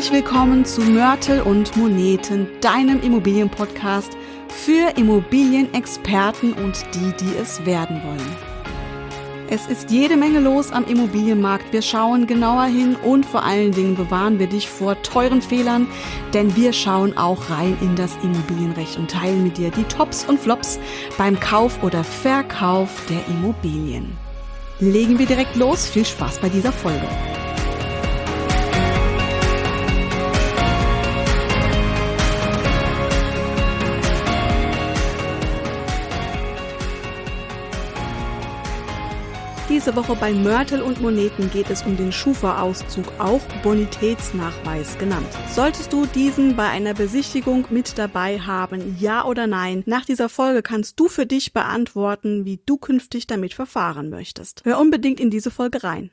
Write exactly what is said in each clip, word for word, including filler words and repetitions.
Herzlich willkommen zu Mörtel und Moneten, deinem Immobilienpodcast für Immobilienexperten und die, die es werden wollen. Es ist jede Menge los am Immobilienmarkt. Wir schauen genauer hin und vor allen Dingen bewahren wir dich vor teuren Fehlern, denn wir schauen auch rein in das Immobilienrecht und teilen mit dir die Tops und Flops beim Kauf oder Verkauf der Immobilien. Legen wir direkt los. Viel Spaß bei dieser Folge. Diese Woche bei Mörtel und Moneten geht es um den Schufa-Auszug, auch Bonitätsnachweis genannt. Solltest du diesen bei einer Besichtigung mit dabei haben, ja oder nein? Nach dieser Folge kannst du für dich beantworten, wie du künftig damit verfahren möchtest. Hör unbedingt in diese Folge rein.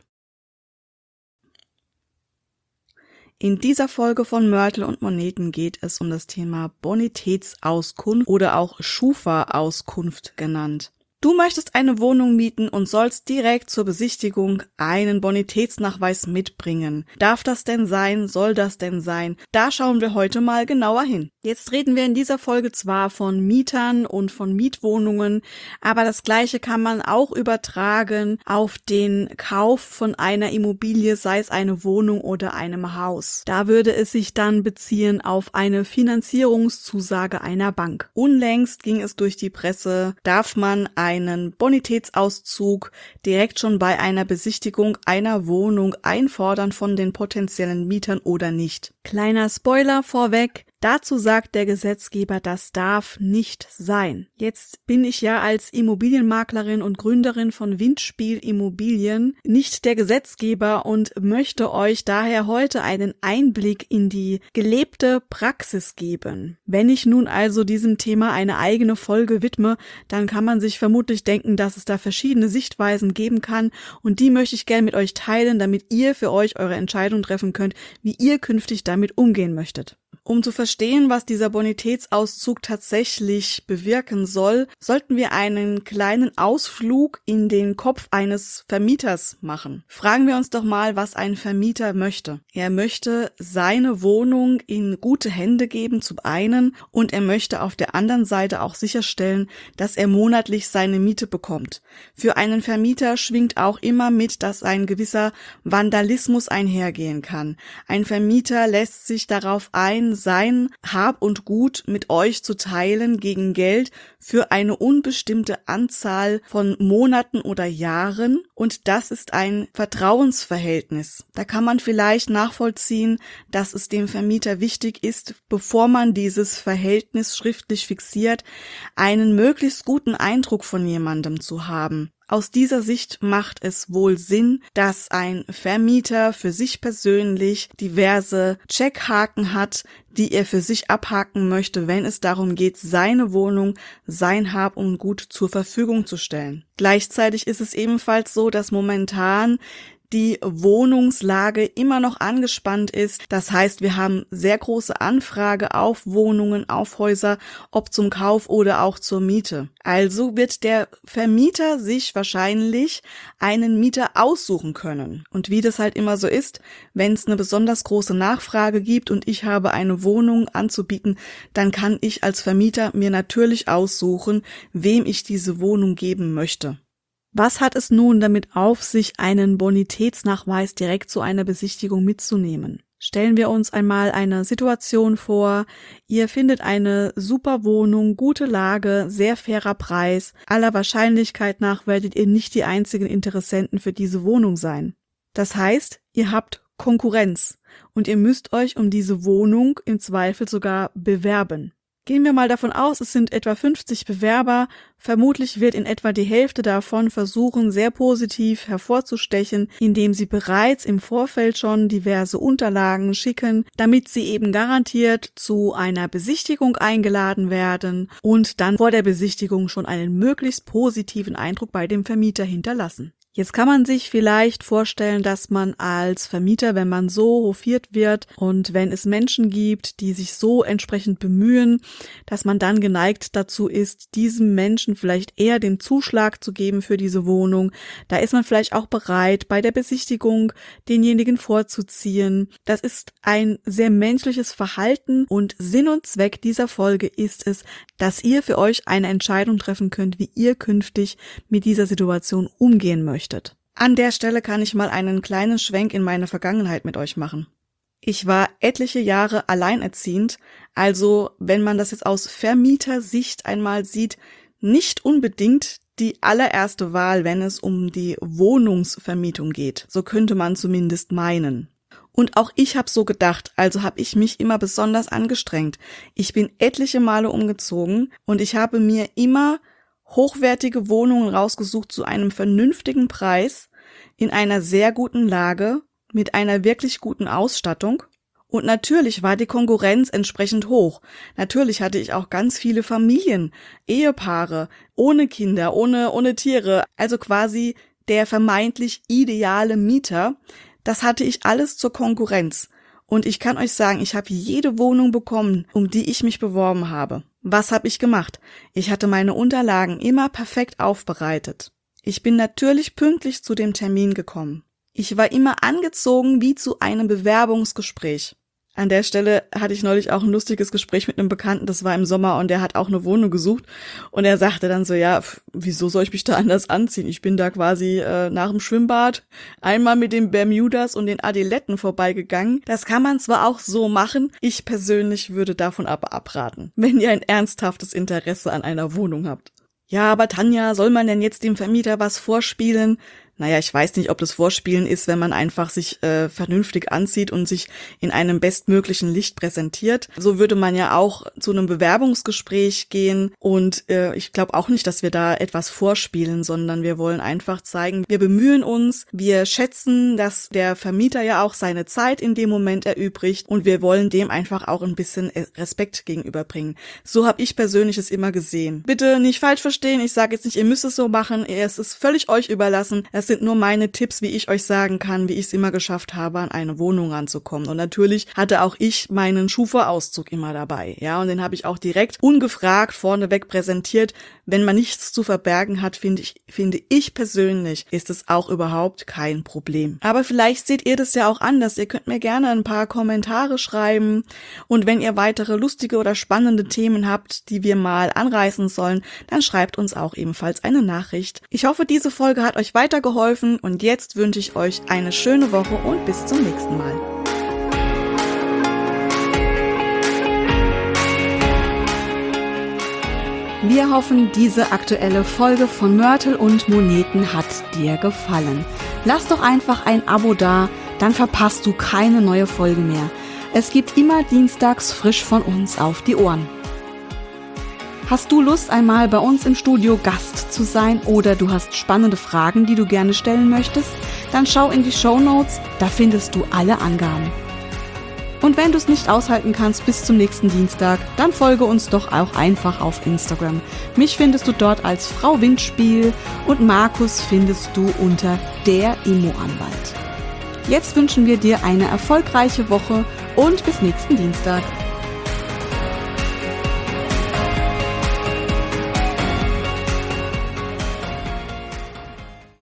In dieser Folge von Mörtel und Moneten geht es um das Thema Bonitätsauskunft oder auch Schufa-Auskunft genannt. Du möchtest eine Wohnung mieten und sollst direkt zur Besichtigung einen Bonitätsnachweis mitbringen. Darf das denn sein? Soll das denn sein? Da schauen wir heute mal genauer hin. Jetzt reden wir in dieser Folge zwar von Mietern und von Mietwohnungen, aber das Gleiche kann man auch übertragen auf den Kauf von einer Immobilie, sei es eine Wohnung oder einem Haus. Da würde es sich dann beziehen auf eine Finanzierungszusage einer Bank. Unlängst ging es durch die Presse, darf man einen Bonitätsauszug direkt schon bei einer Besichtigung einer Wohnung einfordern von den potenziellen Mietern oder nicht. Kleiner Spoiler vorweg. Dazu sagt der Gesetzgeber, das darf nicht sein. Jetzt bin ich ja als Immobilienmaklerin und Gründerin von Windspiel Immobilien nicht der Gesetzgeber und möchte euch daher heute einen Einblick in die gelebte Praxis geben. Wenn ich nun also diesem Thema eine eigene Folge widme, dann kann man sich vermutlich denken, dass es da verschiedene Sichtweisen geben kann und die möchte ich gerne mit euch teilen, damit ihr für euch eure Entscheidung treffen könnt, wie ihr künftig damit umgehen möchtet. Um zu verstehen, was dieser Bonitätsauszug tatsächlich bewirken soll, sollten wir einen kleinen Ausflug in den Kopf eines Vermieters machen. Fragen wir uns doch mal, was ein Vermieter möchte. Er möchte seine Wohnung in gute Hände geben, zum einen, und er möchte auf der anderen Seite auch sicherstellen, dass er monatlich seine Miete bekommt. Für einen Vermieter schwingt auch immer mit, dass ein gewisser Vandalismus einhergehen kann. Ein Vermieter lässt sich darauf ein, sein Hab und Gut mit euch zu teilen gegen Geld für eine unbestimmte Anzahl von Monaten oder Jahren, und das ist ein Vertrauensverhältnis. Da kann man vielleicht nachvollziehen, dass es dem Vermieter wichtig ist, bevor man dieses Verhältnis schriftlich fixiert, einen möglichst guten Eindruck von jemandem zu haben. Aus dieser Sicht macht es wohl Sinn, dass ein Vermieter für sich persönlich diverse Checkhaken hat, die er für sich abhaken möchte, wenn es darum geht, seine Wohnung, sein Hab und Gut zur Verfügung zu stellen. Gleichzeitig ist es ebenfalls so, dass momentan die Wohnungslage immer noch angespannt ist. Das heißt, wir haben sehr große Anfrage auf Wohnungen, auf Häuser, ob zum Kauf oder auch zur Miete. Also wird der Vermieter sich wahrscheinlich einen Mieter aussuchen können. Und wie das halt immer so ist, wenn es eine besonders große Nachfrage gibt und ich habe eine Wohnung anzubieten, dann kann ich als Vermieter mir natürlich aussuchen, wem ich diese Wohnung geben möchte. Was hat es nun damit auf sich, einen Bonitätsnachweis direkt zu einer Besichtigung mitzunehmen? Stellen wir uns einmal eine Situation vor, ihr findet eine super Wohnung, gute Lage, sehr fairer Preis. Aller Wahrscheinlichkeit nach werdet ihr nicht die einzigen Interessenten für diese Wohnung sein. Das heißt, ihr habt Konkurrenz und ihr müsst euch um diese Wohnung im Zweifel sogar bewerben. Gehen wir mal davon aus, es sind etwa fünfzig Bewerber. Vermutlich wird in etwa die Hälfte davon versuchen, sehr positiv hervorzustechen, indem sie bereits im Vorfeld schon diverse Unterlagen schicken, damit sie eben garantiert zu einer Besichtigung eingeladen werden und dann vor der Besichtigung schon einen möglichst positiven Eindruck bei dem Vermieter hinterlassen. Jetzt kann man sich vielleicht vorstellen, dass man als Vermieter, wenn man so hofiert wird und wenn es Menschen gibt, die sich so entsprechend bemühen, dass man dann geneigt dazu ist, diesem Menschen vielleicht eher den Zuschlag zu geben für diese Wohnung. Da ist man vielleicht auch bereit, bei der Besichtigung denjenigen vorzuziehen. Das ist ein sehr menschliches Verhalten und Sinn und Zweck dieser Folge ist es, dass ihr für euch eine Entscheidung treffen könnt, wie ihr künftig mit dieser Situation umgehen möchtet. An der Stelle kann ich mal einen kleinen Schwenk in meine Vergangenheit mit euch machen. Ich war etliche Jahre alleinerziehend, also wenn man das jetzt aus Vermietersicht einmal sieht, nicht unbedingt die allererste Wahl, wenn es um die Wohnungsvermietung geht. So könnte man zumindest meinen. Und auch ich habe so gedacht, also habe ich mich immer besonders angestrengt. Ich bin etliche Male umgezogen und ich habe mir immer hochwertige Wohnungen rausgesucht zu einem vernünftigen Preis, in einer sehr guten Lage, mit einer wirklich guten Ausstattung. Und natürlich war die Konkurrenz entsprechend hoch. Natürlich hatte ich auch ganz viele Familien, Ehepaare, ohne Kinder, ohne, ohne Tiere, also quasi der vermeintlich ideale Mieter. Das hatte ich alles zur Konkurrenz. Und ich kann euch sagen, ich habe jede Wohnung bekommen, um die ich mich beworben habe. Was habe ich gemacht? Ich hatte meine Unterlagen immer perfekt aufbereitet. Ich bin natürlich pünktlich zu dem Termin gekommen. Ich war immer angezogen wie zu einem Bewerbungsgespräch. An der Stelle hatte ich neulich auch ein lustiges Gespräch mit einem Bekannten, das war im Sommer und der hat auch eine Wohnung gesucht und er sagte dann so, ja, wieso soll ich mich da anders anziehen? Ich bin da quasi äh, nach dem Schwimmbad einmal mit den Bermudas und den Adiletten vorbeigegangen. Das kann man zwar auch so machen, ich persönlich würde davon aber abraten, wenn ihr ein ernsthaftes Interesse an einer Wohnung habt. Ja, aber Tanja, soll man denn jetzt dem Vermieter was vorspielen? Naja, ich weiß nicht, ob das Vorspielen ist, wenn man einfach sich äh, vernünftig anzieht und sich in einem bestmöglichen Licht präsentiert. So würde man ja auch zu einem Bewerbungsgespräch gehen und äh, ich glaube auch nicht, dass wir da etwas vorspielen, sondern wir wollen einfach zeigen, wir bemühen uns, wir schätzen, dass der Vermieter ja auch seine Zeit in dem Moment erübrigt und wir wollen dem einfach auch ein bisschen Respekt gegenüberbringen. So habe ich persönlich es immer gesehen. Bitte nicht falsch verstehen, ich sage jetzt nicht, ihr müsst es so machen, es ist völlig euch überlassen. Es sind nur meine Tipps, wie ich euch sagen kann, wie ich es immer geschafft habe, an eine Wohnung ranzukommen. Und natürlich hatte auch ich meinen Schufa-Auszug immer dabei, ja, und den habe ich auch direkt ungefragt vorneweg präsentiert. Wenn man nichts zu verbergen hat, finde ich, finde ich persönlich, ist es auch überhaupt kein Problem. Aber vielleicht seht ihr das ja auch anders. Ihr könnt mir gerne ein paar Kommentare schreiben und wenn ihr weitere lustige oder spannende Themen habt, die wir mal anreißen sollen, dann schreibt uns auch ebenfalls eine Nachricht. Ich hoffe, diese Folge hat euch weitergeholfen. Und jetzt wünsche ich euch eine schöne Woche und bis zum nächsten Mal. Wir hoffen, diese aktuelle Folge von Mörtel und Moneten hat dir gefallen. Lass doch einfach ein Abo da, dann verpasst du keine neue Folge mehr. Es gibt immer dienstags frisch von uns auf die Ohren. Hast du Lust, einmal bei uns im Studio Gast zu sein oder du hast spannende Fragen, die du gerne stellen möchtest? Dann schau in die Shownotes, da findest du alle Angaben. Und wenn du es nicht aushalten kannst bis zum nächsten Dienstag, dann folge uns doch auch einfach auf Instagram. Mich findest du dort als Frau Windspiel und Markus findest du unter der Immo-Anwalt. Jetzt wünschen wir dir eine erfolgreiche Woche und bis nächsten Dienstag.